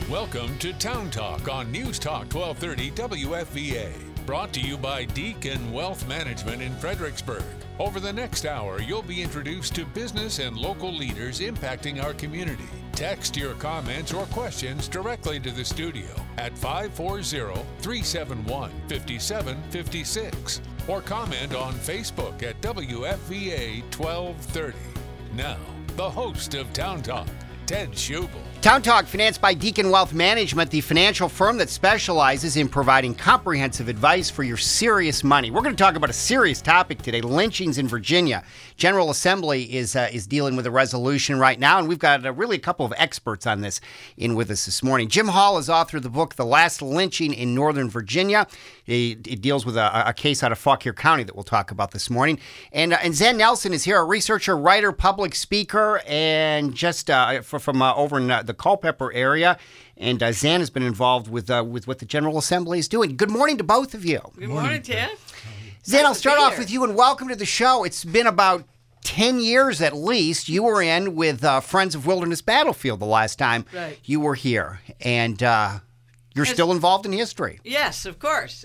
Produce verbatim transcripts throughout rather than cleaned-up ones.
Welcome to Town Talk on News Talk twelve thirty W F V A. Brought to you by Deacon Wealth Management in Fredericksburg. Over the next hour, you'll be introduced to business and local leaders impacting our community. Text your comments or questions directly to the studio at five four zero, three seven one, five seven five six or comment on Facebook at W F V A twelve thirty. Now, the host of Town Talk, Ted Schubel. Town Talk, financed by Deacon Wealth Management, the financial firm that specializes in providing comprehensive advice for your serious money. We're going to talk about a serious topic today, lynchings in Virginia. General Assembly is uh, is dealing with a resolution right now, and we've got uh, really a couple of experts on this in with us this morning. Jim Hall has authored the book, The Last Lynching in Northern Virginia. It, it deals with a, a case out of Fauquier County that we'll talk about this morning. And uh, and Zen Nelson is here, a researcher, writer, public speaker, and just uh, for, from uh, over in uh, the Culpeper area. And uh, Zan has been involved with uh, with what the General Assembly is doing. Good morning to both of you. Good morning, Ted. Zan, Nice I'll to start be off here. with you and welcome to the show. It's been about ten years at least. You were in with uh, Friends of Wilderness Battlefield the last time Right. you were here. And uh, you're It's- still involved in history. Yes, of course.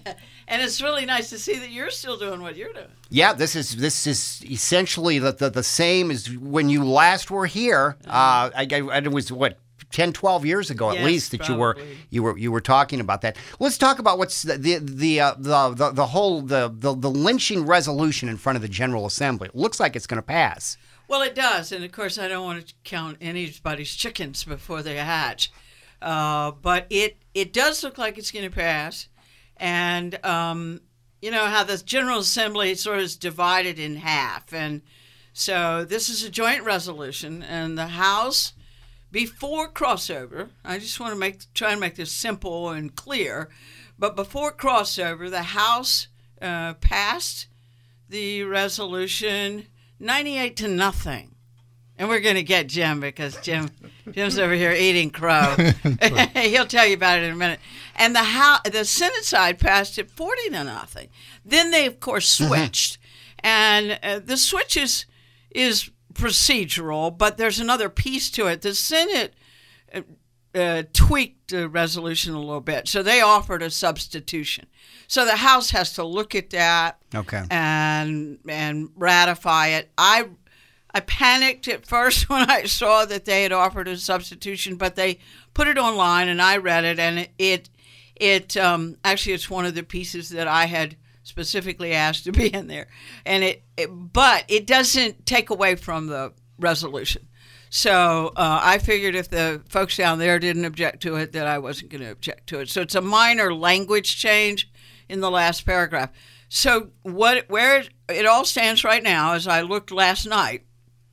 And it's really nice to see that you're still doing what you're doing. Yeah, this is this is essentially the, the, the same as when you last were here. Uh, I, I, it was, what, ten, twelve years ago at Yes, least that you were probably. you were you were talking about that. Let's talk about what's the the the uh, the, the, the whole the, the the lynching resolution in front of the General Assembly. It looks like it's going to pass. Well, it does. And, of course, I don't want to count anybody's chickens before they hatch. Uh, but it, it does look like it's going to pass. And, um, you know, how the General Assembly sort of is divided in half. And so this is a joint resolution. And the House, before crossover, I just want to make try and make this simple and clear. But before crossover, the House uh, passed the resolution ninety-eight to nothing. And we're going to get Jim because Jim Jim's over here eating crow. He'll tell you about it in a minute. And the House, the Senate side passed it forty to nothing. Then they, of course, switched. And uh, the switch is, is procedural, but there's another piece to it. The Senate uh, uh, tweaked the resolution a little bit. So they offered a substitution. So the House has to look at that Okay. and and ratify it. I I panicked at first when I saw that they had offered a substitution, but they put it online and I read it, and it it, it um, actually it's one of the pieces that I had specifically asked to be in there, and it, it but it doesn't take away from the resolution. So uh, I figured if the folks down there didn't object to it, that I wasn't going to object to it. So it's a minor language change in the last paragraph. So what where it all stands right now, as I looked last night,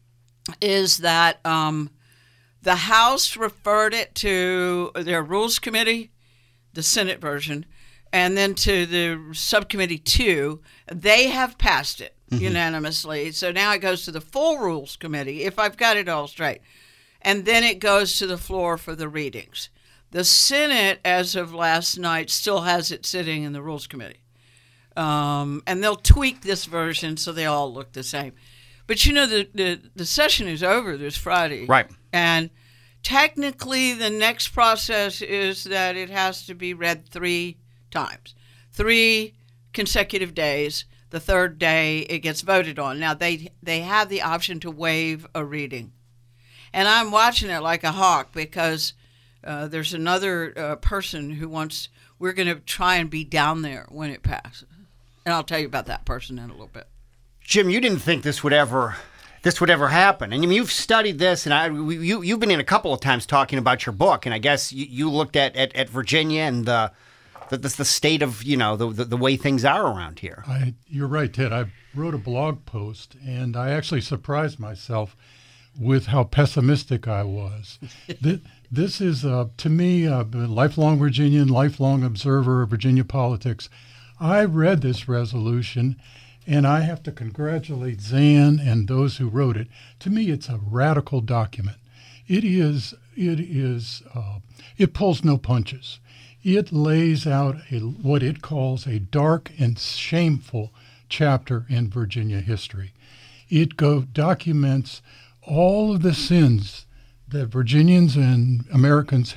is that um, the House referred it to their Rules Committee, the Senate version, and then to the Subcommittee two. They have passed it mm-hmm. unanimously. So now it goes to the full Rules Committee, if I've got it all straight. And then it goes to the floor for the readings. The Senate, as of last night, still has it sitting in the Rules Committee. Um, and they'll tweak this version so they all look the same. But, you know, the, the, the session is over this Friday. Right. And technically the next process is that it has to be read three times, three consecutive days. The third day it gets voted on. Now, they they have the option to waive a reading. And I'm watching it like a hawk because uh, there's another uh, person who wants, we're going to try and be down there when it passes. And I'll tell you about that person in a little bit. Jim, you didn't think this would ever this would ever happen. And I mean, you've studied this, and I, you, you've been in a couple of times talking about your book, and I guess you, you looked at, at, at Virginia and the, the the state of, you know, the, the, the way things are around here. I, you're right, Ted. I wrote a blog post, and I actually surprised myself with how pessimistic I was. this, this is, uh, to me, a lifelong Virginian, lifelong observer of Virginia politics. I read this resolution, and I have to congratulate Zan and those who wrote it. To me, it's a radical document. It is, it is, uh, it pulls no punches. It lays out a, what it calls a dark and shameful chapter in Virginia history. It go, documents all of the sins that Virginians and Americans have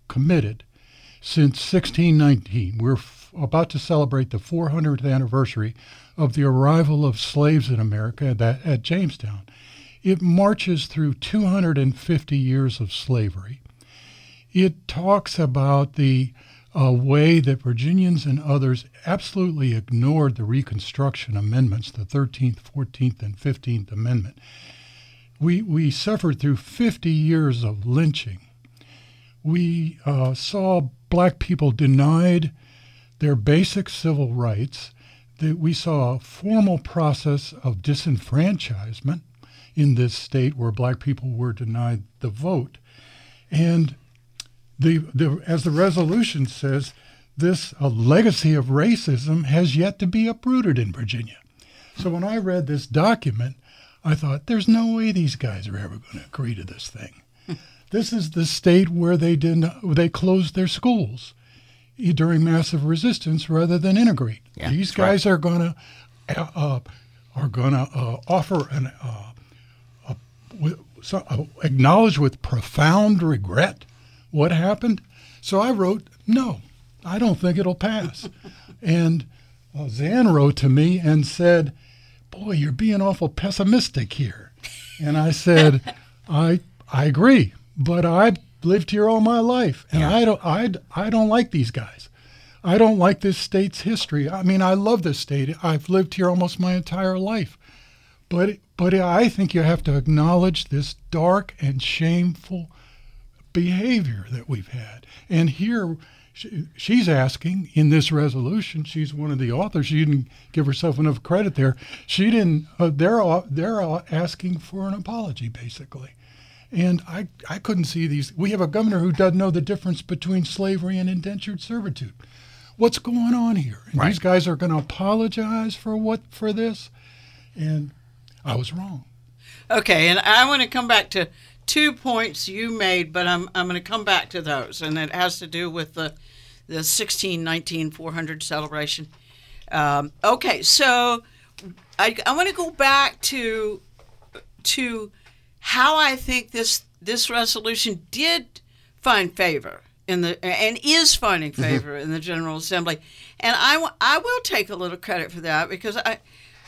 committed since sixteen nineteen. We're f- about to celebrate the four hundredth anniversary of the arrival of slaves in America at, that, at Jamestown. It marches through two hundred fifty years of slavery. It talks about the uh, way that Virginians and others absolutely ignored the Reconstruction Amendments, the thirteenth, fourteenth, and fifteenth Amendment. We, we suffered through fifty years of lynching. We uh, saw black people denied their basic civil rights. That we saw a formal process of disenfranchisement in this state where black people were denied the vote. And the, the as the resolution says, this a legacy of racism has yet to be uprooted in Virginia. So when I read this document, I thought, there's no way these guys are ever going to agree to this thing. This is the state where they didn't they closed their schools during massive resistance rather than integrate. Yeah, These guys right. are going to uh, uh, are going to uh, offer an uh, uh, with, so, uh, acknowledge with profound regret what happened. So I wrote, no, I don't think it'll pass. And uh, Zan wrote to me and said, boy, you're being awful pessimistic here. And I said, I I agree, but I've lived here all my life, and yeah. I don't I, I don't like these guys. I don't like this state's history. I mean, I love this state. I've lived here almost my entire life. But but I think you have to acknowledge this dark and shameful behavior that we've had. And here she, she's asking in this resolution, she's one of the authors, she didn't give herself enough credit there. She didn't, uh, they're, they're asking for an apology, basically. And I, I couldn't see these. We have a governor who doesn't know the difference between slavery and indentured servitude. What's going on here? And right. these guys are going to apologize for what for this? And I was wrong. Okay, and I want to come back to two points you made, but I'm I'm going to come back to those, and it has to do with the the sixteen nineteen four hundred celebration. Um, okay, so I I want to go back to to how I think this this resolution did find favor in the and is finding favor mm-hmm. in the General Assembly, and I, I will take a little credit for that because I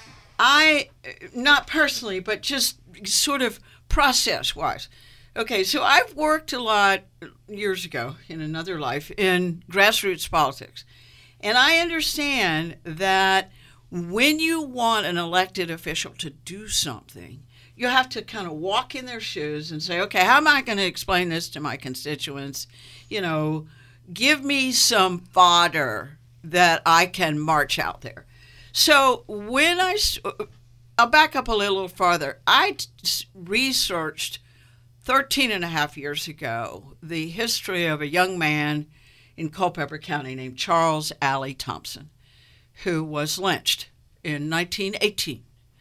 I not personally but just sort of process wise. Okay, so I've worked a lot years ago in another life in grassroots politics, and I understand that when you want an elected official to do something, you have to kind of walk in their shoes and say, okay, how am I going to explain this to my constituents? You know, give me some fodder that I can march out there. So when I, I'll back up a little farther. I researched thirteen and a half years ago the history of a young man in Culpeper County named Charles Allie Thompson, who was lynched in nineteen eighteen.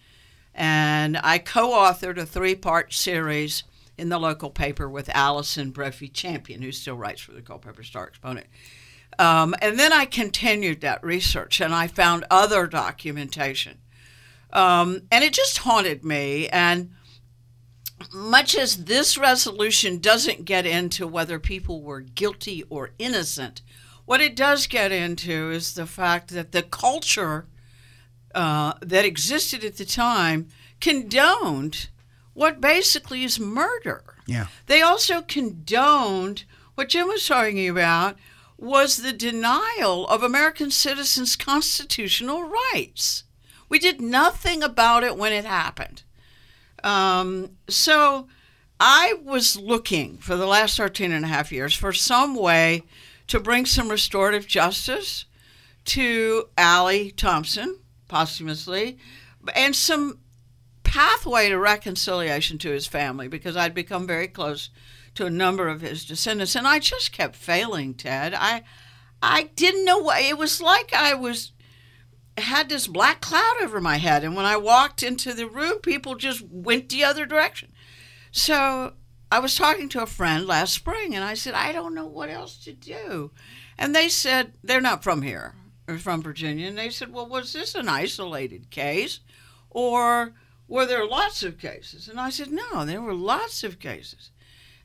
And I co-authored a three-part series in the local paper with Allison Brophy Champion, who still writes for the Culpeper Star-Exponent. Um, and then I continued that research, and I found other documentation. Um, and it just haunted me. And much as this resolution doesn't get into whether people were guilty or innocent, what it does get into is the fact that the culture Uh, that existed at the time condoned what basically is murder. Yeah. They also condoned what Jim was talking about was the denial of American citizens' constitutional rights. We did nothing about it when it happened. Um, so I was looking for the last thirteen and a half years for some way to bring some restorative justice to Allie Thompson, posthumously, and some pathway to reconciliation to his family, because I'd become very close to a number of his descendants, and I just kept failing, Ted. I I didn't know what, it was like I was had this black cloud over my head, and when I walked into the room, people just went the other direction. So I was talking to a friend last spring, and I said, I don't know what else to do. And they said, they're not from here, or from Virginia, and they said, well, was this an isolated case, or were there lots of cases? And I said, no, there were lots of cases.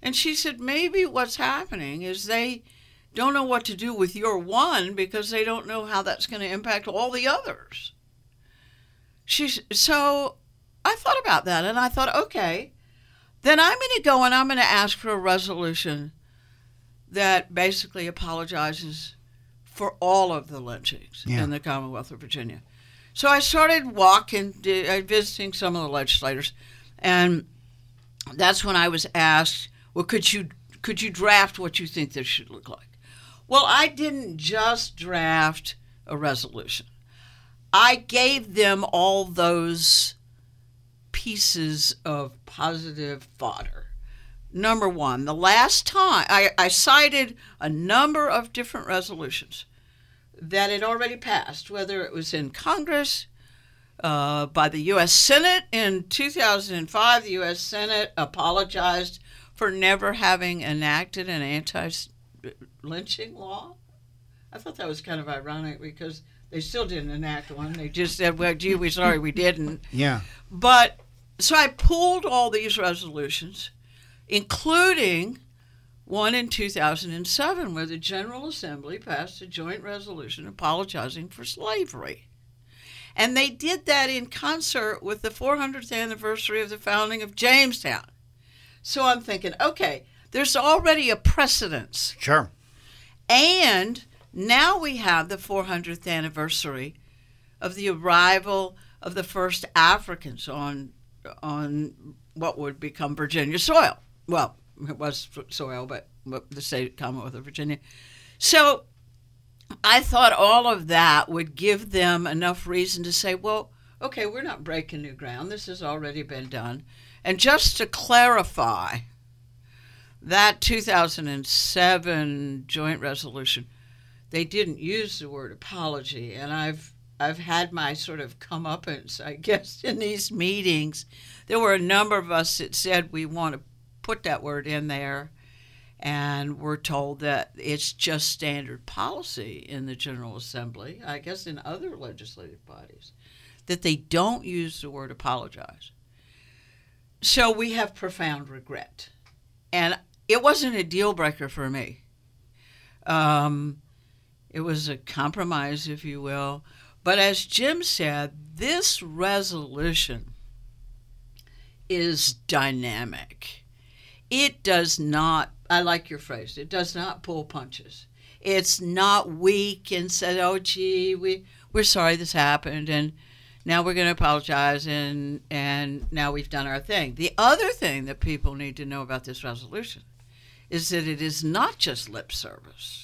And she said, maybe what's happening is they don't know what to do with your one because they don't know how that's going to impact all the others. She, so I thought about that, and I thought, okay, then I'm going to go and I'm going to ask for a resolution that basically apologizes for all of the lynchings yeah. in the Commonwealth of Virginia. So I started walking, visiting some of the legislators, and that's when I was asked, well, could you could you draft what you think this should look like? Well, I didn't just draft a resolution. I gave them all those pieces of positive fodder. Number one, the last time, I, I cited a number of different resolutions that had already passed, whether it was in Congress, uh, by the U S Senate. In two thousand five, the U S Senate apologized for never having enacted an anti-lynching law. I thought that was kind of ironic because they still didn't enact one. They just said, well, gee, we're sorry we didn't. Yeah. But, so I pulled all these resolutions, including one in two thousand seven, where the General Assembly passed a joint resolution apologizing for slavery. And they did that in concert with the four hundredth anniversary of the founding of Jamestown. So I'm thinking, okay, there's already a precedence. Sure. And now we have the four hundredth anniversary of the arrival of the first Africans on on what would become Virginia soil. Well, it was soil, but the state Commonwealth of Virginia. So I thought all of that would give them enough reason to say, well, okay, we're not breaking new ground. This has already been done. And just to clarify, that two thousand seven joint resolution, they didn't use the word apology. And I've I've had my sort of comeuppance, I guess, in these meetings. There were a number of us that said we want to put that word in there, and we're told that it's just standard policy in the General Assembly, I guess in other legislative bodies, that they don't use the word apologize. So we have profound regret. And it wasn't a deal breaker for me. Um, it was a compromise, if you will. But as Jim said, this resolution is dynamic. It does not, I like your phrase, it does not pull punches. It's not weak and said, oh, gee, we, we're sorry this happened, and now we're going to apologize, and, and now we've done our thing. The other thing that people need to know about this resolution is that it is not just lip service.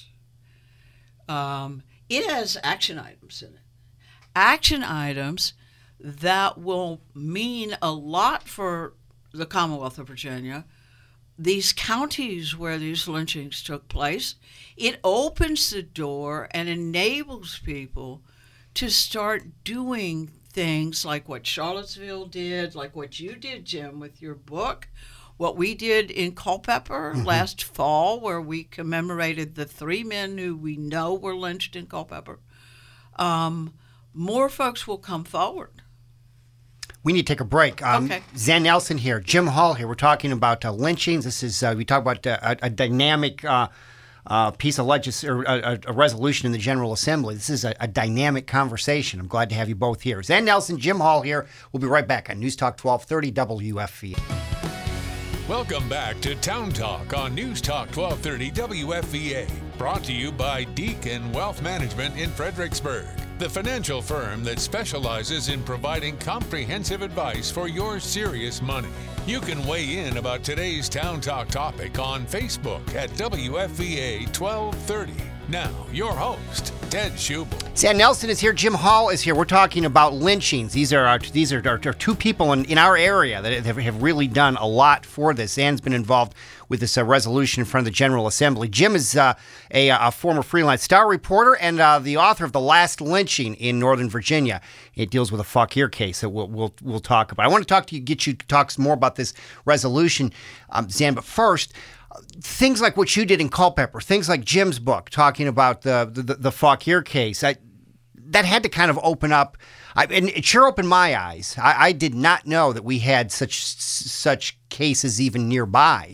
Um, it has action items in it. Action items that will mean a lot for the Commonwealth of Virginia, these counties where these lynchings took place. It opens the door and enables people to start doing things like what Charlottesville did, like what you did, Jim, with your book, what we did in Culpeper mm-hmm. last fall, where we commemorated the three men who we know were lynched in Culpeper. Um, more folks will come forward. We need to take a break. Um, okay. Zan Nelson here, Jim Hall here. We're talking about uh, lynchings. This is uh, we talk about uh, a, a dynamic uh, uh, piece of legis- or a, a resolution in the General Assembly. This is a, a dynamic conversation. I'm glad to have you both here. Zan Nelson, Jim Hall here. We'll be right back on News Talk twelve thirty W F V A. Welcome back to Town Talk on News Talk twelve thirty W F V A. Brought to you by Deacon Wealth Management in Fredericksburg, the financial firm that specializes in providing comprehensive advice for your serious money. You can weigh in about today's Town Talk topic on Facebook at W F V A twelve thirty. Now, your host, Ted Schubel. Zan Nelson is here. Jim Hall is here. We're talking about lynchings. These are our, these are, our, our two people in, in our area that have, have really done a lot for this. Zan's been involved with this uh, resolution in front of the General Assembly. Jim is uh, a, a former freelance Star reporter and uh, the author of The Last Lynching in Northern Virginia. It deals with a Fauquier case that we'll, we'll, we'll talk about. I want to talk to you, get you to talk some more about this resolution, um, Zan, but first, things like what you did in Culpeper, things like Jim's book talking about the the, the Fauquier case, I, that had to kind of open up, I, and it sure opened my eyes. I, I did not know that we had such such cases even nearby.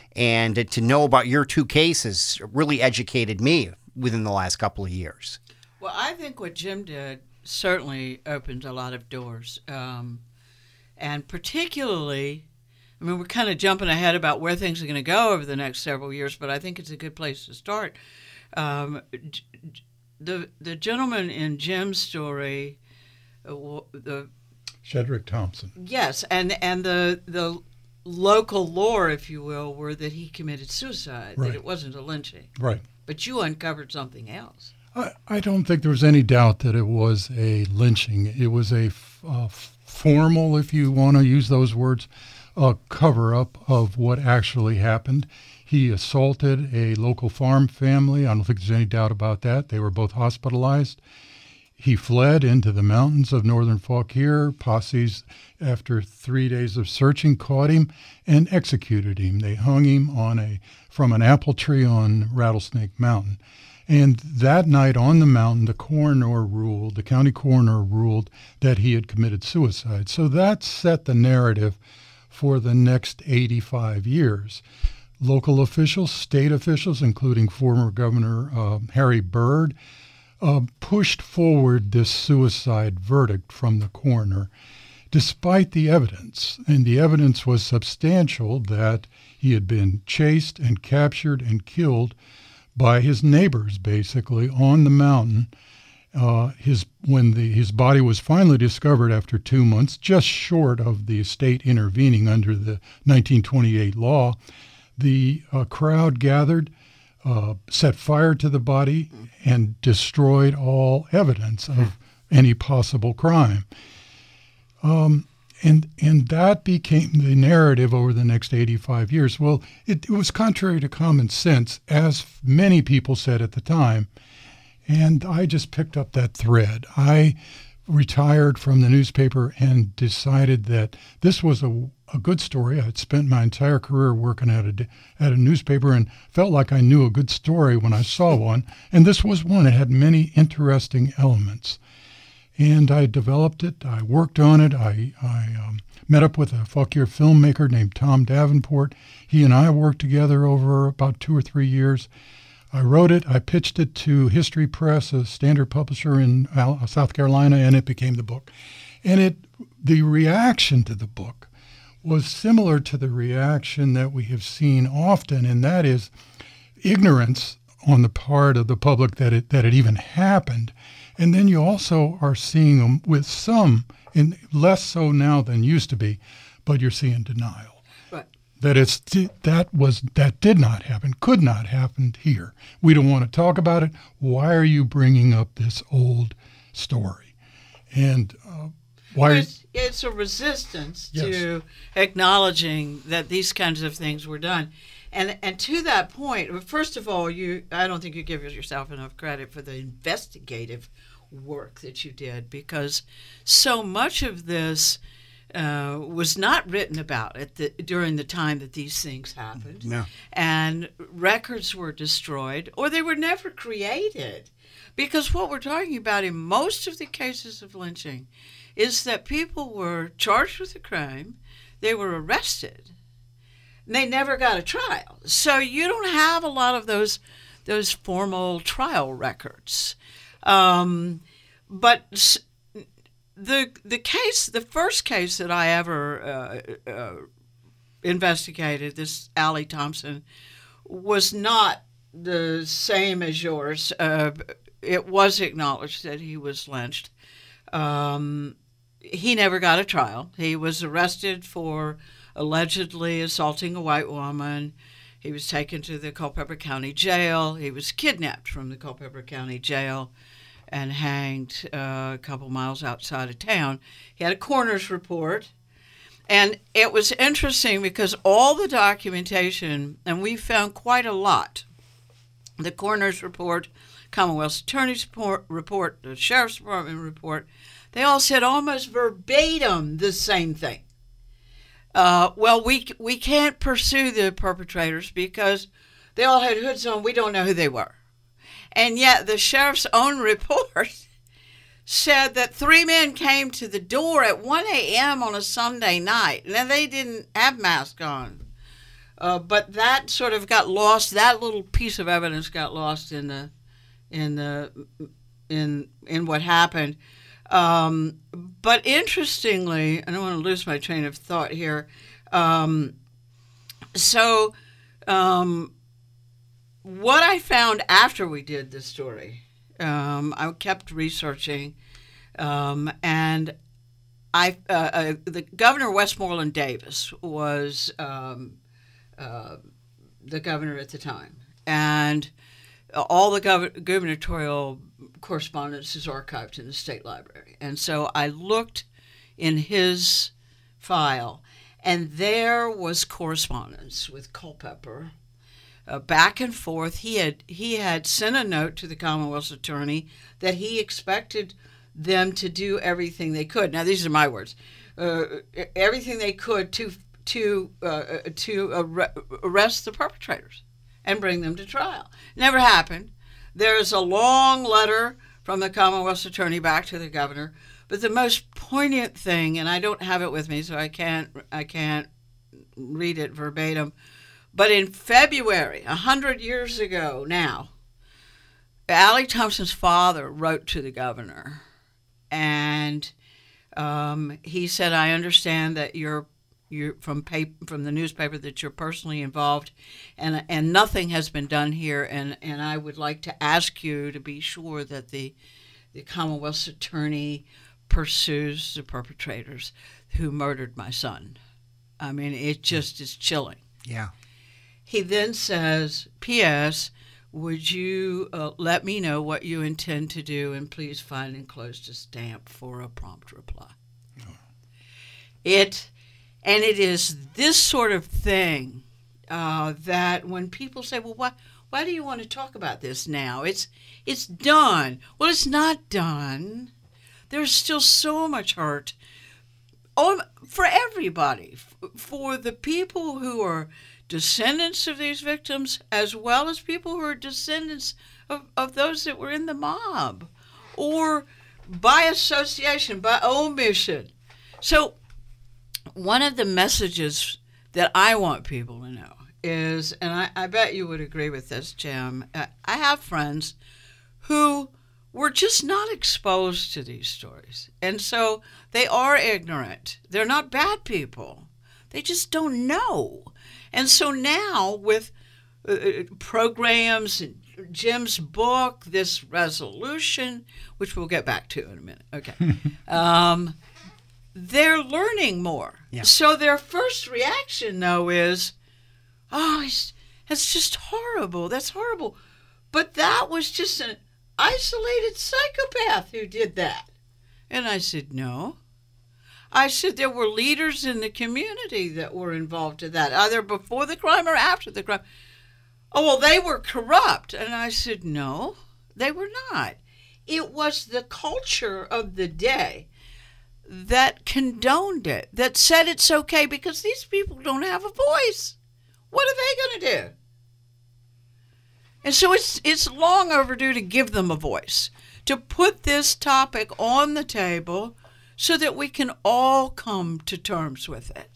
And to know about your two cases really educated me within the last couple of years. Well, I think what Jim did certainly opened a lot of doors. Um, and particularly, I mean, we're kind of jumping ahead about where things are going to go over the next several years, but I think it's a good place to start. Um, the the gentleman in Jim's story, uh, the Shedrick Thompson. Yes, and and the the local lore, if you will, were that he committed suicide, Right. that it wasn't a lynching. Right. But you uncovered something else. I, I don't think there was any doubt that it was a lynching. It was a f- uh, formal, if you want to use those words, a cover-up of what actually happened. He assaulted a local farm family. I don't think there's any doubt about that. They were both hospitalized. He fled into the mountains of northern Fauquier. Posses, after three days of searching, caught him and executed him. They hung him on a from an apple tree on Rattlesnake Mountain. And that night on the mountain, the coroner ruled, the county coroner ruled that he had committed suicide. So that set the narrative for the next eighty-five years. Local officials, state officials, including former Governor uh, Harry Byrd, uh, pushed forward this suicide verdict from the coroner, despite the evidence. And the evidence was substantial that he had been chased and captured and killed by his neighbors, basically, on the mountain. Uh, his when the his body was finally discovered after two months, just short of the state intervening under the nineteen twenty-eight law, the uh, crowd gathered, uh, set fire to the body, and destroyed all evidence of any possible crime. Um, and and that became the narrative over the next eighty-five years. Well, it, it was contrary to common sense, as many people said at the time. And I just picked up that thread. I retired from the newspaper and decided that this was a, a good story. I'd spent my entire career working at a, at a newspaper and felt like I knew a good story when I saw one. And this was one. It had many interesting elements. And I developed it. I worked on it. I, I um, met up with a Fauquier filmmaker named Tom Davenport. He and I worked together over about two or three years. I wrote it, I pitched it to History Press, a standard publisher in South Carolina, and it became the book. And it, the reaction to the book was similar to the reaction that we have seen often, and that is ignorance on the part of the public that it that it even happened. And then you also are seeing them with some, and less so now than used to be, but you're seeing denial. That it's that was that did not happen, could not happen here. We don't want to talk about it. Why are you bringing up this old story? And uh, why? It's, it's a resistance Yes. to acknowledging that these kinds of things were done, and and to that point, first of all, you I don't think you give yourself enough credit for the investigative work that you did, because so much of this Uh, was not written about at the, during the time that these things happened. No. And records were destroyed, or they were never created. Because what we're talking about in most of the cases of lynching is that people were charged with a crime, they were arrested, and they never got a trial. So you don't have a lot of those those formal trial records. Um, but The the case, the first case that I ever uh, uh, investigated, this Allie Thompson, was not the same as yours. Uh, it was acknowledged that he was lynched. Um, he never got a trial. He was arrested for allegedly assaulting a white woman. He was taken to the Culpeper County Jail. He was kidnapped from the Culpeper County Jail and hanged uh, a couple miles outside of town. He had a coroner's report. And it was interesting because all the documentation, and we found quite a lot, the coroner's report, Commonwealth's attorney's report, report, the sheriff's department report, they all said almost verbatim the same thing. Uh, well, we we can't pursue the perpetrators because they all had hoods on. We don't know who they were. And yet the sheriff's own report said that three men came to the door at one a.m. on a Sunday night. Now, they didn't have masks on. Uh, but that sort of got lost. That little piece of evidence got lost in the in the in in what happened. Um, but interestingly, I don't want to lose my train of thought here. Um, so, um, what I found after we did this story, um, I kept researching, um, and I uh, uh, the Governor Westmoreland Davis was um, uh, the governor at the time, and all the gov- gubernatorial correspondence is archived in the state library. And so I looked in his file, and there was correspondence with Culpeper, uh, back and forth. He had he had sent a note to the Commonwealth's attorney that he expected them to do everything they could. Now, these are my words. Uh, everything they could to to uh, to ar- arrest the perpetrators and bring them to trial. Never happened. There's a long letter from the Commonwealth's attorney back to the governor, but the most poignant thing, and I don't have it with me, so I can't I can't read it verbatim, but in February, a hundred years ago now, Allie Thompson's father wrote to the governor, and um, he said, "I understand that you're you're from paper, from the newspaper that you're personally involved, and and nothing has been done here, and, and I would like to ask you to be sure that the the Commonwealth's attorney pursues the perpetrators who murdered my son." I mean, it just is chilling. Yeah. He then says, P S, would you uh, let me know what you intend to do, and please find enclosed a stamp for a prompt reply. Oh. It... And it is this sort of thing uh, that when people say, well, why, why do you want to talk about this now? It's, it's done. Well, it's not done. There's still so much hurt oh, for everybody, for the people who are descendants of these victims, as well as people who are descendants of, of those that were in the mob, or by association, by omission. So, one of the messages that I want people to know is, and I, I bet you would agree with this, Jim, uh, I have friends who were just not exposed to these stories. And so they are ignorant. They're not bad people. They just don't know. And so now with uh, programs and Jim's book, this resolution, which we'll get back to in a minute. Okay. um, they're learning more. Yeah. So their first reaction, though, is, oh, it's, it's just horrible. That's horrible. But that was just an isolated psychopath who did that. And I said, no. I said there were leaders in the community that were involved in that, either before the crime or after the crime. Oh, well, they were corrupt. And I said, no, they were not. It was the culture of the day that condoned it, that said it's okay because these people don't have a voice. What are they going to do? And so it's it's long overdue to give them a voice, to put this topic on the table so that we can all come to terms with it.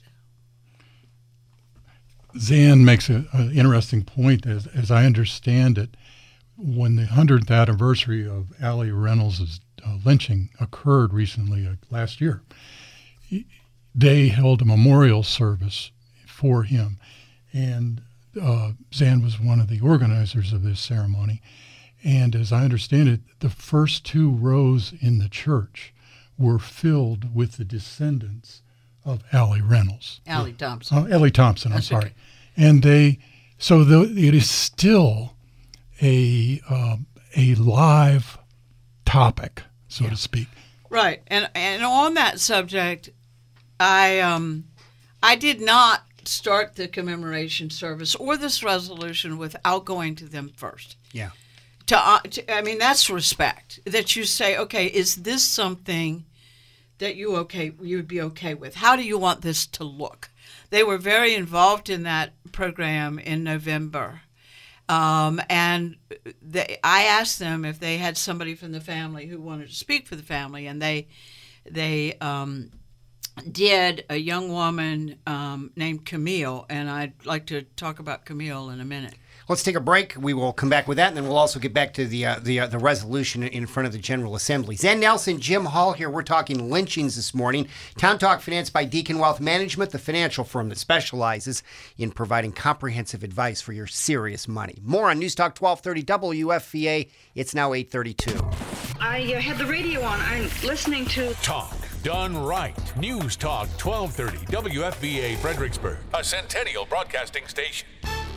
Zan makes an interesting point. As, as I understand it, when the hundredth anniversary of Allie Reynolds' uh, lynching occurred recently, uh, last year, they held a memorial service for him. And uh, Zan was one of the organizers of this ceremony. And as I understand it, the first two rows in the church were filled with the descendants of Allie Reynolds. Allie Thompson. Uh, Allie Thompson, I'm That's sorry. okay. And they, so the, it is still a uh, a live topic, so yeah. to speak. Right, and and on that subject, I um, I did not start the commemoration service or this resolution without going to them first. Yeah. To, uh, to I mean, that's respect. That you say, okay, is this something that you okay you would be okay with? How do you want this to look? They were very involved in that program in November. Um, and they, I asked them if they had somebody from the family who wanted to speak for the family, and they they um, did a young woman um, named Camille, and I'd like to talk about Camille in a minute. Let's take a break. We will come back with that, and then we'll also get back to the uh, the uh, the resolution in front of the General Assembly. Zen Nelson, Jim Hall here. We're talking lynchings this morning. Town Talk financed by Deacon Wealth Management, the financial firm that specializes in providing comprehensive advice for your serious money. More on News Talk twelve thirty W F V A. It's now eight thirty-two. I uh, had the radio on. I'm listening to Talk done right. News Talk twelve thirty W F V A Fredericksburg, a Centennial Broadcasting station.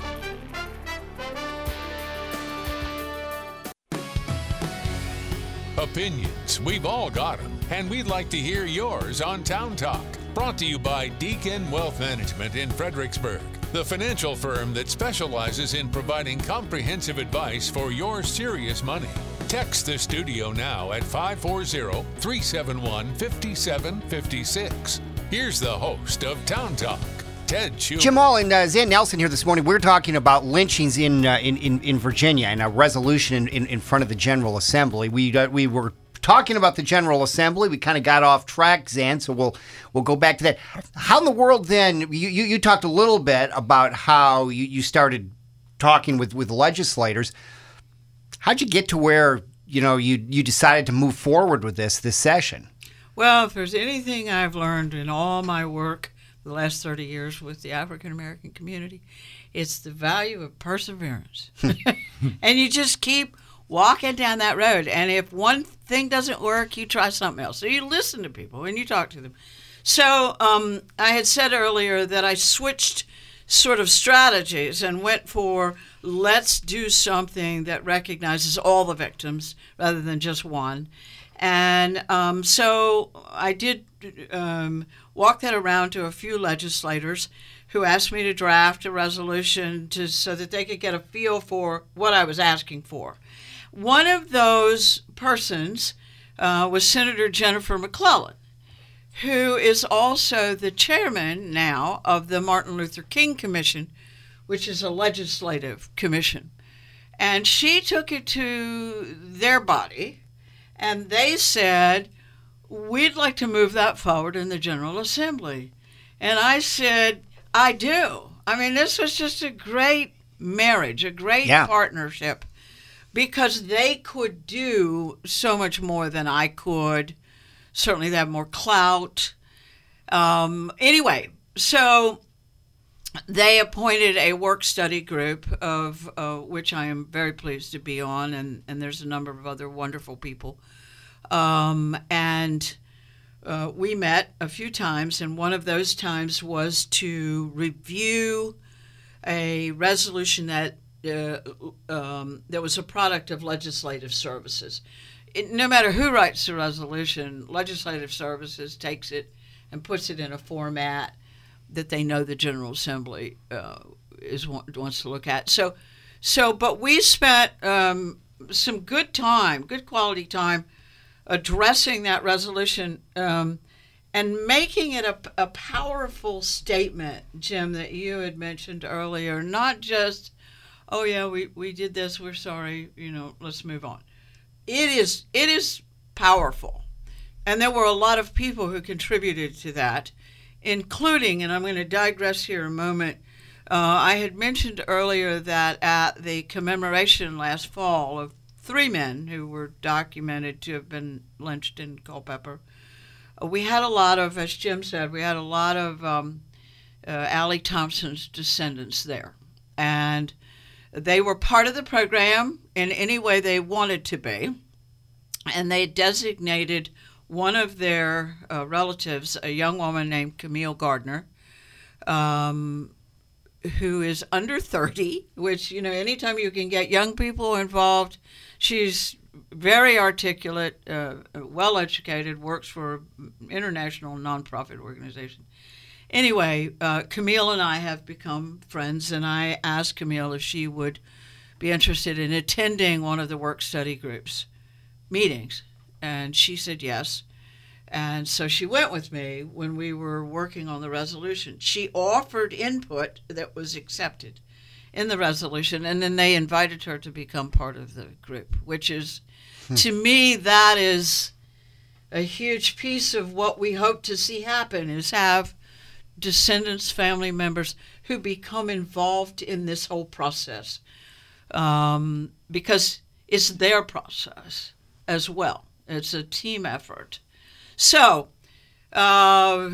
Opinions, we've all got them, and we'd like to hear yours on Town Talk. Brought to you by Deacon Wealth Management in Fredericksburg, the financial firm that specializes in providing comprehensive advice for your serious money. Text the studio now at five four zero, three seven one, five seven five six. Here's the host of Town Talk, Ted Schumer. Jim Hall and uh, Zan Nelson here this morning. We're talking about lynchings in uh, in, in in Virginia and a resolution in, in, in front of the General Assembly. We uh, we were talking about the General Assembly. We kind of got off track, Zan, so we'll we'll go back to that. How in the world then? You you, you talked a little bit about how you, you started talking with, with legislators. How'd you get to where you know you you decided to move forward with this this session? Well, if there's anything I've learned in all my work the last thirty years with the African American community, it's the value of perseverance. And you just keep walking down that road. And if one thing doesn't work, you try something else. So you listen to people and you talk to them. So um, I had said earlier that I switched sort of strategies and went for let's do something that recognizes all the victims rather than just one. And um, so I did um, walk that around to a few legislators who asked me to draft a resolution to so that they could get a feel for what I was asking for. One of those persons uh, was Senator Jennifer McClellan, who is also the chairman now of the Martin Luther King Commission, which is a legislative commission. And she took it to their body, and they said, we'd like to move that forward in the General Assembly. And I said, I do. I mean, this was just a great marriage, a great yeah. partnership, because they could do so much more than I could. Certainly they have more clout. Um, anyway, so they appointed a work study group, of uh, which I am very pleased to be on, and, and there's a number of other wonderful people. Um, and uh, we met a few times, and one of those times was to review a resolution that uh, um, that was a product of legislative services. It, no matter who writes the resolution, legislative services takes it and puts it in a format that they know the General Assembly uh, is wants to look at. So, so, but we spent um, some good time, good quality time, addressing that resolution um, and making it a, a powerful statement, Jim, that you had mentioned earlier. Not just, oh yeah, we, we did this, we're sorry, you know, let's move on. It is it is powerful, and there were a lot of people who contributed to that, including, and I'm going to digress here a moment, uh, I had mentioned earlier that at the commemoration last fall of three men who were documented to have been lynched in Culpeper, uh, we had a lot of, as Jim said, we had a lot of um, uh, Allie Thompson's descendants there, and they were part of the program in any way they wanted to be, and they designated one of their uh, relatives, a young woman named Camille Gardner, um, who is under thirty, which, you know, anytime you can get young people involved, she's very articulate, uh, well-educated, works for an international nonprofit organization. Anyway, uh, Camille and I have become friends, and I asked Camille if she would be interested in attending one of the work study groups meetings, and she said yes. And so she went with me when we were working on the resolution. She offered input that was accepted in the resolution, and then they invited her to become part of the group, which is, hmm. to me, that is a huge piece of what we hope to see happen is have descendants, family members who become involved in this whole process, um, because it's their process as well. It's a team effort. So, uh,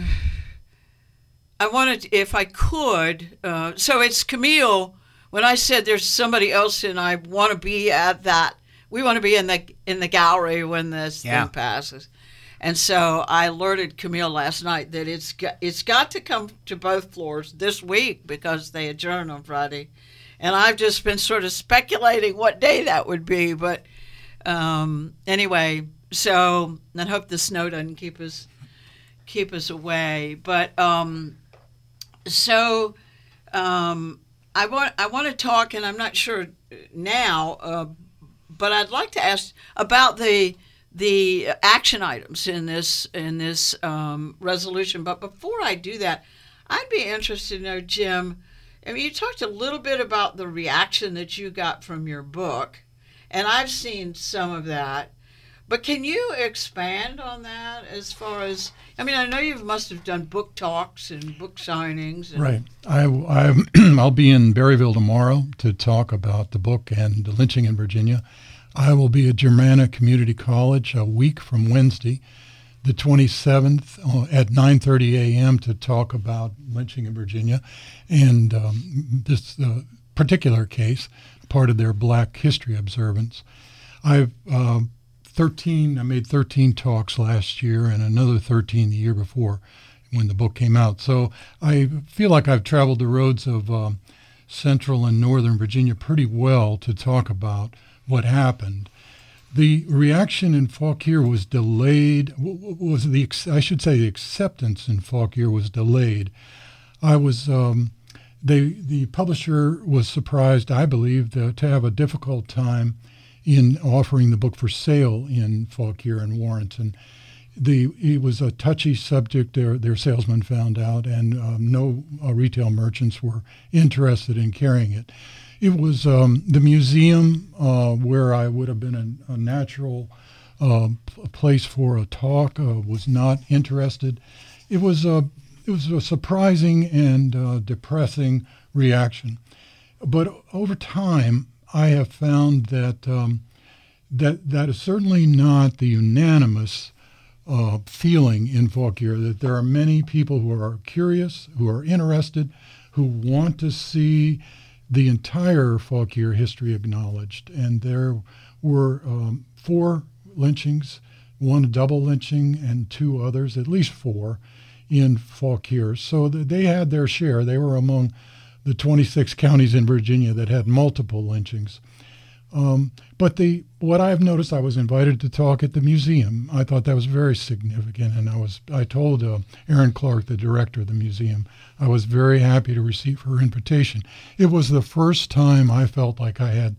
I wanted, if I could, uh, so it's Camille. When I said there's somebody else and I want to be at that, we want to be in the in the gallery when this Yeah. thing passes. And so I alerted Camille last night that it's got, it's got to come to both floors this week because they adjourn on Friday. And I've just been sort of speculating what day that would be. But um, anyway, so I hope the snow doesn't keep us keep us away. But um, so um, I want I want to talk, and I'm not sure now, uh, but I'd like to ask about the the action items in this in this um, resolution. But before I do that, I'd be interested to know, Jim, I mean, you talked a little bit about the reaction that you got from your book, and I've seen some of that. But can you expand on that as far as, I mean, I know you must have done book talks and book signings. And Right. I, I, I'll be in Berryville tomorrow to talk about the book and the lynching in Virginia. I will be at Germanna Community College a week from Wednesday, the twenty-seventh, uh, at nine thirty a.m. to talk about lynching in Virginia and um, this uh, particular case, part of their Black History observance. I've uh, thirteen. I made thirteen talks last year and another thirteen the year before when the book came out. So I feel like I've traveled the roads of um, central and northern Virginia pretty well to talk about what happened. The reaction in Fauquier was delayed. Was the I should say the acceptance in Fauquier was delayed. I was um, they the publisher was surprised, I believe, to, to have a difficult time in offering the book for sale in Fauquier and Warrenton. The it was a touchy subject. Their their salesman found out, and um, no uh, retail merchants were interested in carrying it. It was um, the museum uh, where I would have been a, a natural uh, p- place for a talk uh, was not interested. It was a it was a surprising and uh, depressing reaction. But over time, I have found that um, that that is certainly not the unanimous uh, feeling in Fauquier. That there are many people who are curious, who are interested, who want to see the entire Fauquier history acknowledged. And there were um, four lynchings, one double lynching and two others, at least four, in Fauquier. So th- they had their share. They were among the twenty-six counties in Virginia that had multiple lynchings. Um, but the what I've noticed, I was invited to talk at the museum. I thought that was very significant, and I was I told uh, Erin Clark, the director of the museum, I was very happy to receive her invitation. It was the first time I felt like I had,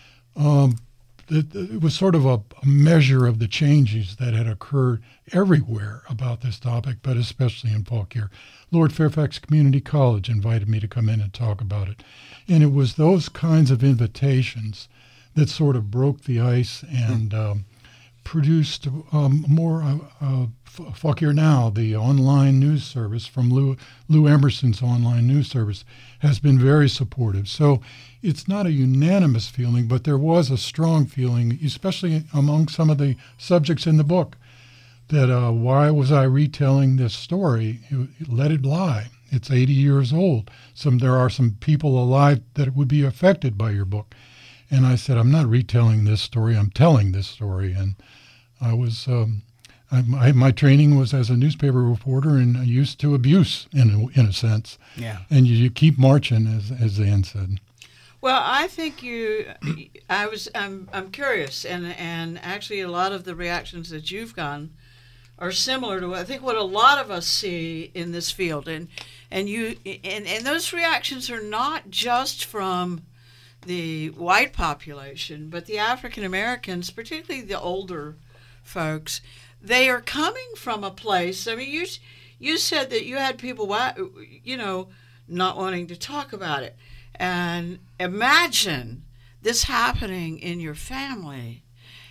um, it, it was sort of a, a measure of the changes that had occurred everywhere about this topic, but especially in Fauquier. Lord Fairfax Community College invited me to come in and talk about it. And it was those kinds of invitations that sort of broke the ice and um, produced um, more uh, uh, Fauquier Now, the online news service from Lou, Lou Emerson's online news service, has been very supportive. So it's not a unanimous feeling, but there was a strong feeling, especially among some of the subjects in the book, that uh, why was I retelling this story? Let it lie. It's eighty years old. Some there are some people alive that would be affected by your book. And I said, I'm not retelling this story, I'm telling this story. And I was, um, I, my, my training was as a newspaper reporter and used to abuse in a, in a sense. Yeah. And you, you keep marching, as, as Ann said. Well, I think you, I was, I'm, I'm curious, and, and actually a lot of the reactions that you've gotten are similar to, I think, what a lot of us see in this field. And, and you, and, and those reactions are not just from the white population, but the African Americans, particularly the older folks, they are coming from a place. I mean, you you said that you had people, you know, not wanting to talk about it. And imagine this happening in your family.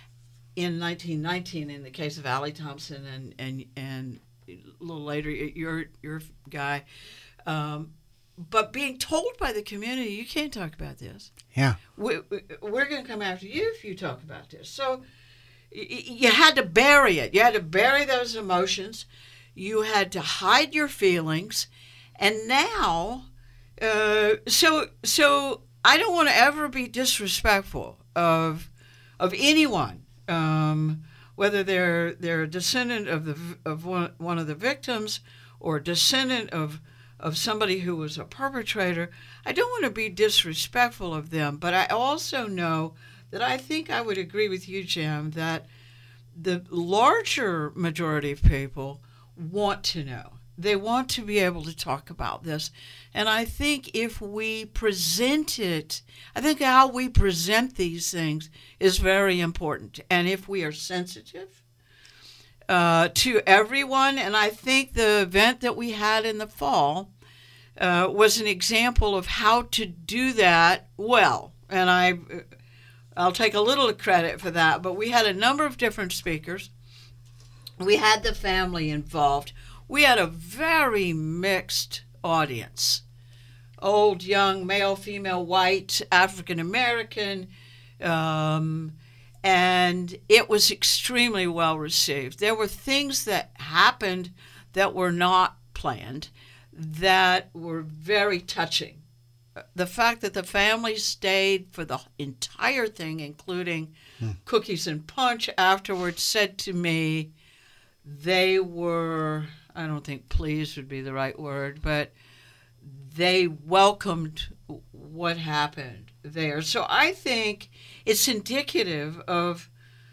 in nineteen nineteen, in the case of Allie Thompson, and and and a little later, your your guy, um, but being told by the community, you can't talk about this. Yeah, we, we're going to come after you if you talk about this. So you had to bury it. You had to bury those emotions. You had to hide your feelings, and now, uh, so so I don't want to ever be disrespectful of of anyone, um, whether they're they're a descendant of the of one, one of the victims or a descendant of of somebody who was a perpetrator. I don't want to be disrespectful of them, but I also know that I think I would agree with you, Jim, that the larger majority of people want to know. They want to be able to talk about this. And I think if we present it, I think how we present these things is very important. And if we are sensitive uh, to everyone, and I think the event that we had in the fall uh, was an example of how to do that well. And I, I'll take a little credit for that, but we had a number of different speakers. We had the family involved. We had a very mixed audience. Old, young, male, female, white, African American, um, and it was extremely well received. There were things that happened that were not planned that were very touching. The fact that the family stayed for the entire thing, including hmm. cookies and punch afterwards, said to me they were, I don't think pleased would be the right word, but they welcomed what happened there. So I think it's indicative of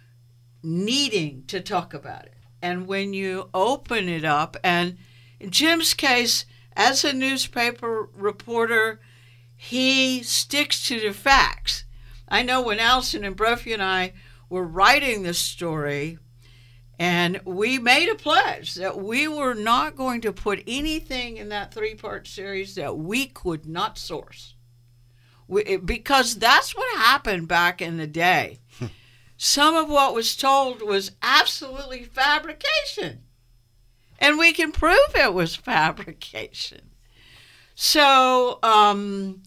needing to talk about it. And when you open it up, and in Jim's case, as a newspaper reporter, he sticks to the facts. I know when Allison and Brophy and I were writing this story, and we made a pledge that we were not going to put anything in that three-part series that we could not source. We, because that's what happened back in the day. Some of what was told was absolutely fabrication. And we can prove it was fabrication. So, um,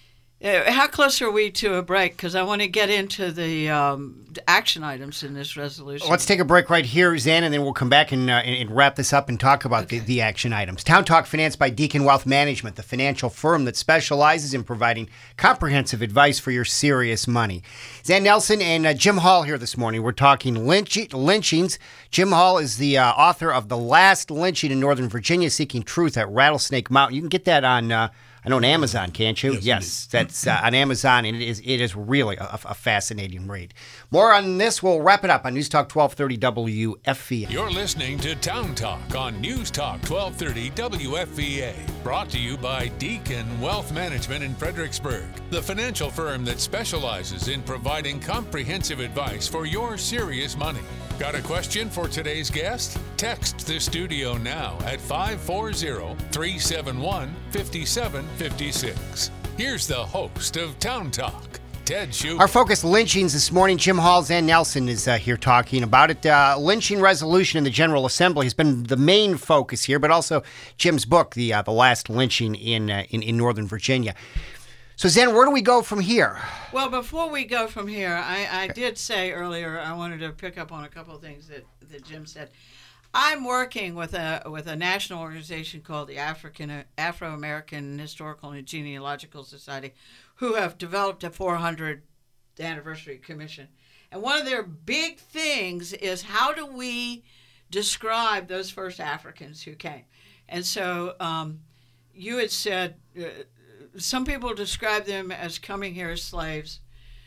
how close are we to a break? Because I want to get into the um, action items in this resolution. Let's take a break right here, Zan, and then we'll come back and, uh, and wrap this up and talk about okay. the, the action items. Town Talk, financed by Deacon Wealth Management, the financial firm that specializes in providing comprehensive advice for your serious money. Zan Nelson and uh, Jim Hall here this morning. We're talking lynch- lynchings. Jim Hall is the uh, author of The Last Lynching in Northern Virginia, Seeking Truth at Rattlesnake Mountain. You can get that on... Uh, I know on Amazon, can't you? Yes, yes that's uh, on Amazon, and it is it is really a, a fascinating read. More on this. We'll wrap it up on News Talk twelve thirty W F V A. You're listening to Town Talk on News Talk twelve thirty W F V A. Brought to you by Deacon Wealth Management in Fredericksburg, the financial firm that specializes in providing comprehensive advice for your serious money. Got a question for today's guest? Text the studio now at five four zero, three seven one, five seven five six. Here's the host of Town Talk, Ted Schubert. Our focus, lynchings this morning. Jim Hall, Zan Nelson is uh, here talking about it. Uh, lynching resolution in the General Assembly has been the main focus here, but also Jim's book, The uh, the Last Lynching in, uh, in in Northern Virginia. So, Zan, where do we go from here? Well, before we go from here, I, I did say earlier I wanted to pick up on a couple of things that, that Jim said. I'm working with a with a national organization called the African Afro-American Historical and Genealogical Society, who have developed a four hundredth anniversary commission. And one of their big things is how do we describe those first Africans who came? And so um, you had said... Uh, Some people describe them as coming here as slaves.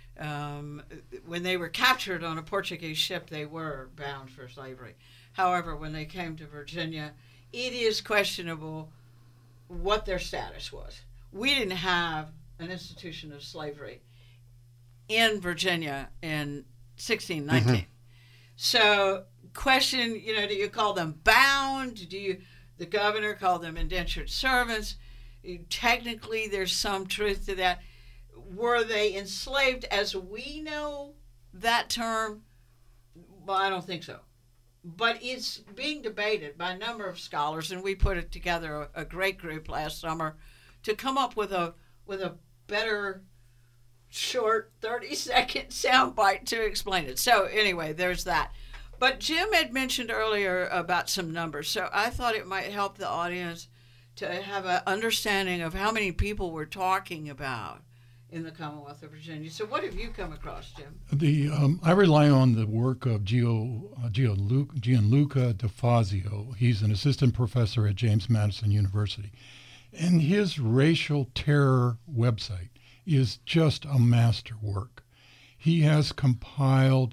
Um, when they were captured on a Portuguese ship, they were bound for slavery. However, when they came to Virginia, it is questionable what their status was. We didn't have an institution of slavery in Virginia in sixteen nineteen. Mm-hmm. So, question, you know, do you call them bound? Do you, the governor called them indentured servants? Technically, there's some truth to that. Were they enslaved as we know that term? Well, I don't think so. But it's being debated by a number of scholars, and we put it together a, a great group last summer to come up with a with a better short thirty second soundbite to explain it. So anyway, there's that. But Jim had mentioned earlier about some numbers, so I thought it might help the audience to have an understanding of how many people we're talking about in the Commonwealth of Virginia. So what have you come across, Jim? The um, I rely on the work of Gio, uh, Gio, Gianluca DeFazio. He's an assistant professor at James Madison University. And his racial terror website is just a masterwork. He has compiled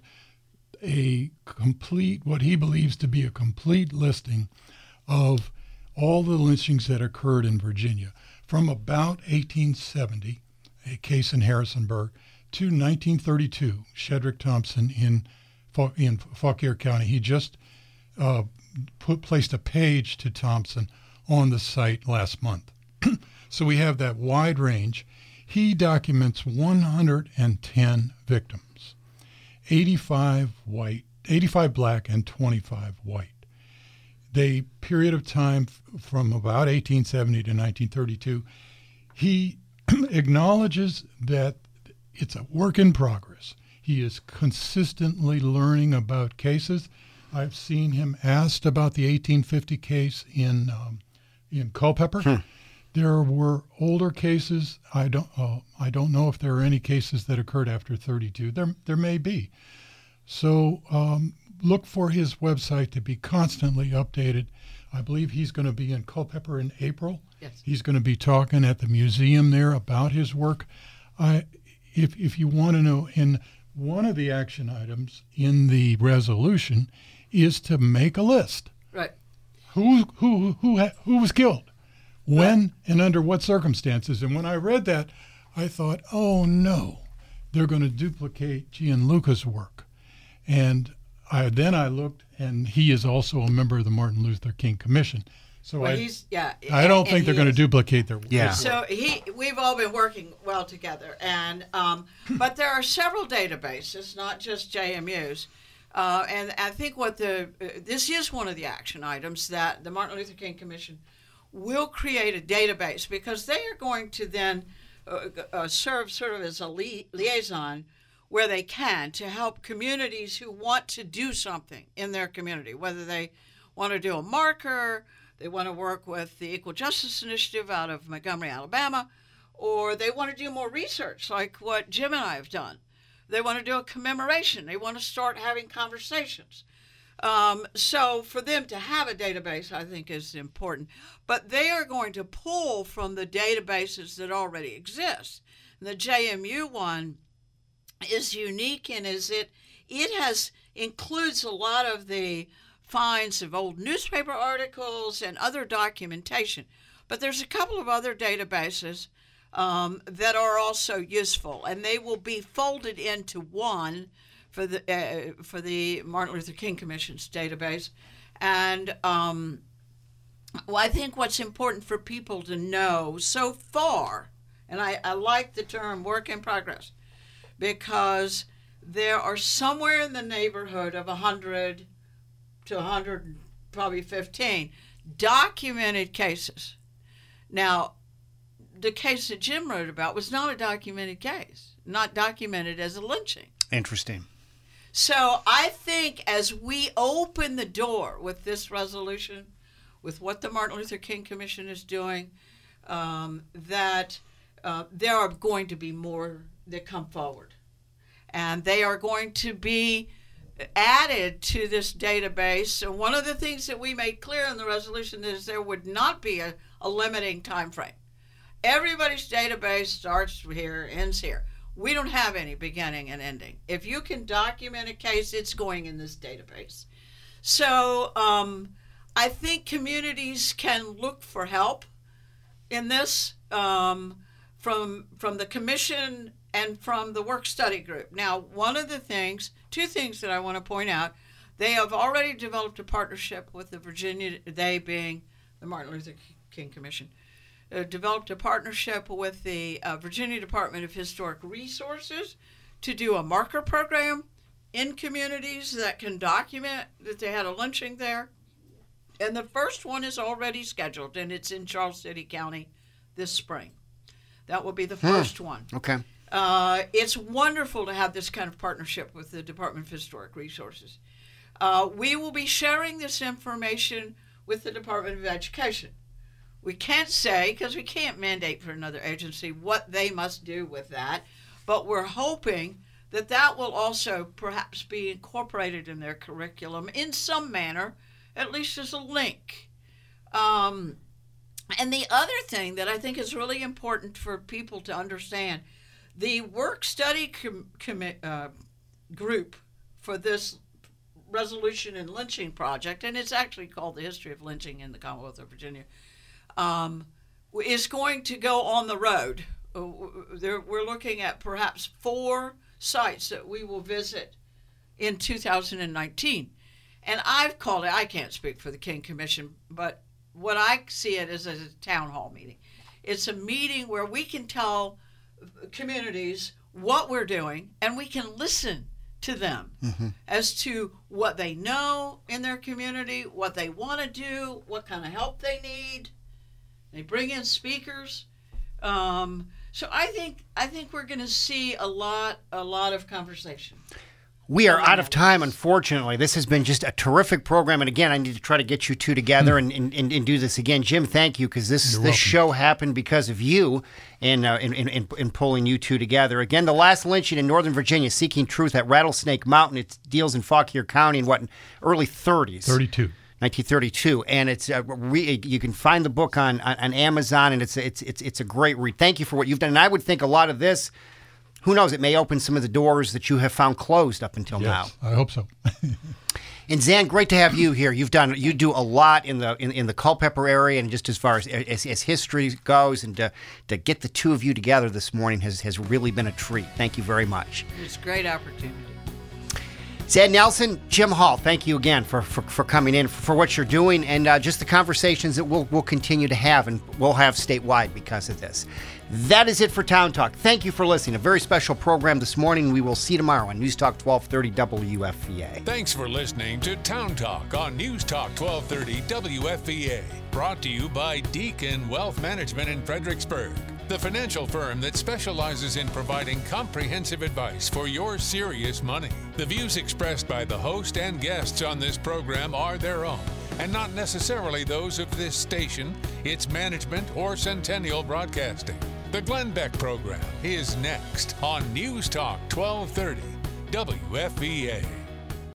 a complete, what he believes to be a complete listing of all the lynchings that occurred in Virginia from about eighteen seventy, a case in Harrisonburg, to nineteen thirty-two, Shedrick Thompson in in Fauquier County. He just uh, put placed a page to Thompson on the site last month. So we have that wide range. He documents one hundred ten victims, eighty-five white, eighty-five black, and twenty-five white. The period of time from about eighteen seventy to nineteen thirty-two, he acknowledges that it's a work in progress. He is consistently learning about cases. I've seen him asked about the eighteen fifty case in um, in Culpeper. Hmm. There were older cases. I don't uh, I don't know if there are any cases that occurred after thirty-two. There there may be. So um, look for his website to be constantly updated. I believe he's going to be in Culpeper in April. Yes. He's going to be talking at the museum there about his work. I, if if you want to know, in one of the action items in the resolution is to make a list. Right. Who who who who, who was killed, when, and under what circumstances. And when I read that, I thought, oh no, they're going to duplicate Gianluca's work. And I then I looked, and he is also a member of the Martin Luther King Commission. So well, I, he's, yeah, I don't and, think and they're going to is. duplicate their Yeah. work. So he, we've all been working well together, and um, but there are several databases, not just J M U's, uh, and I think what the uh, this is one of the action items that the Martin Luther King Commission will create a database, because they are going to then uh, uh, serve sort of as a li- liaison where they can to help communities who want to do something in their community, whether they want to do a marker, they want to work with the Equal Justice Initiative out of Montgomery, Alabama, or they want to do more research like what Jim and I have done. They want to do a commemoration. They want to start having conversations. Um, so for them to have a database, I think, is important. But they are going to pull from the databases that already exist. And the J M U one is unique in is it it has includes a lot of the finds of old newspaper articles and other documentation. But there's a couple of other databases um, that are also useful, and they will be folded into one for the uh, for the Martin Luther King Commission's database. And um, well, I think what's important for people to know so far, and I, I like the term work in progress, because there are somewhere in the neighborhood of one hundred to one hundred, probably fifteen, documented cases. Now, the case that Jim wrote about was not a documented case, not documented as a lynching. Interesting. So I think as we open the door with this resolution, with what the Martin Luther King Commission is doing, um, that uh, there are going to be more that come forward. And they are going to be added to this database. So one of the things that we made clear in the resolution is there would not be a, a limiting time frame. Everybody's database starts here, ends here. We don't have any beginning and ending. If you can document a case, it's going in this database. So um, I think communities can look for help in this um, from from the commission and from the work study group. Now, one of the things, two things that I want to point out, they have already developed a partnership with the Virginia, they being the Martin Luther King Commission, uh, developed a partnership with the uh, Virginia Department of Historic Resources to do a marker program in communities that can document that they had a lynching there. And the first one is already scheduled, and it's in Charles City County this spring. That will be the first hmm. one. Okay. Uh, it's wonderful to have this kind of partnership with the Department of Historic Resources. Uh, we will be sharing this information with the Department of Education. We can't say, because we can't mandate for another agency what they must do with that, but we're hoping that that will also perhaps be incorporated in their curriculum in some manner, at least as a link. Um, and the other thing that I think is really important for people to understand, the work-study com- com- uh, group for this resolution and lynching project, and it's actually called the History of Lynching in the Commonwealth of Virginia, um, is going to go on the road. Uh, there, we're looking at perhaps four sites that we will visit in two thousand nineteen. And I've called it, I can't speak for the King Commission, but what I see it as, as a town hall meeting. It's a meeting where we can tell communities what we're doing, and we can listen to them mm-hmm. as to what they know in their community, what they want to do, what kind of help they need. They bring in speakers. Um, so I think I think we're going to see a lot a lot of conversation. We are out of time, unfortunately. This has been just a terrific program. And again, I need to try to get you two together and, and, and do this again. Jim, thank you, because this, this show happened because of you and uh, in, in, in pulling you two together. Again, the last lynching in Northern Virginia, Seeking Truth at Rattlesnake Mountain. It deals in Fauquier County in what, in early thirties? thirty-two. nineteen thirty-two, and it's uh, re- you can find the book on, on, on Amazon, and it's it's it's it's a great read. Thank you for what you've done. And I would think a lot of this, who knows, it may open some of the doors that you have found closed up until yes, now. I hope so. And Zan, great to have you here. You've done you do a lot in the in, in the Culpeper area, and just as far as as, as history goes, and to, to get the two of you together this morning has, has really been a treat. Thank you very much. It's a great opportunity. Zan Nelson, Jim Hall, thank you again for, for, for coming in, for what you're doing, and uh, just the conversations that we'll, we'll continue to have, and we'll have statewide because of this. That is it for Town Talk. Thank you for listening. A very special program this morning. We will see you tomorrow on News Talk twelve thirty W F V A. Thanks for listening to Town Talk on News Talk twelve thirty W F V A. Brought to you by Deacon Wealth Management in Fredericksburg, the financial firm that specializes in providing comprehensive advice for your serious money. The views expressed by the host and guests on this program are their own, and not necessarily those of this station, its management, or Centennial Broadcasting. The Glenn Beck Program is next on News Talk twelve thirty W F V A.